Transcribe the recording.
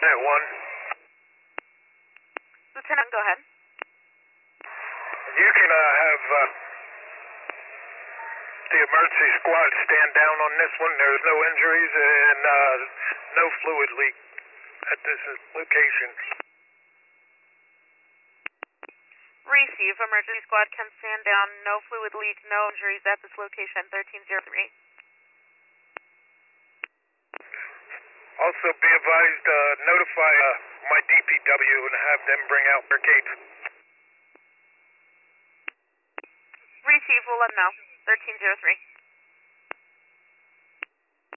1. Lieutenant, go ahead. You can have the emergency squad stand down on this one. There's no injuries and no fluid leak at this location. Receive. Emergency squad can stand down. No fluid leak, no injuries at this location, 1303. Also be advised, notify my DPW and have them bring out barricades. Receive. We'll let them know. 1303.